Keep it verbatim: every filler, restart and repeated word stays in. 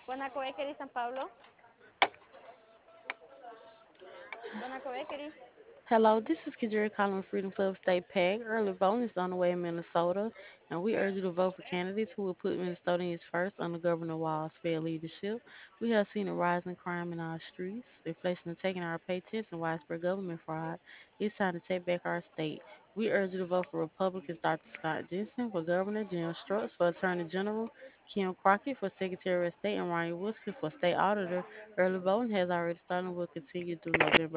Guanaco San Pablo. Guanaco Hello, this is Kajira calling Freedom Club State PAC. Early voting is on the way in Minnesota, and we urge you to vote for candidates who will put Minnesotans first under Governor Wall's fair leadership. We have seen a rise in crime in our streets, inflation is taking our paychecks, and widespread government fraud. It's time to take back our state. We urge you to vote for Republicans Doctor Scott Jensen for Governor, Jim Strutz for Attorney General, Kim Crockett for Secretary of State, and Ryan Wilson for State Auditor. Early voting has already started and will continue through November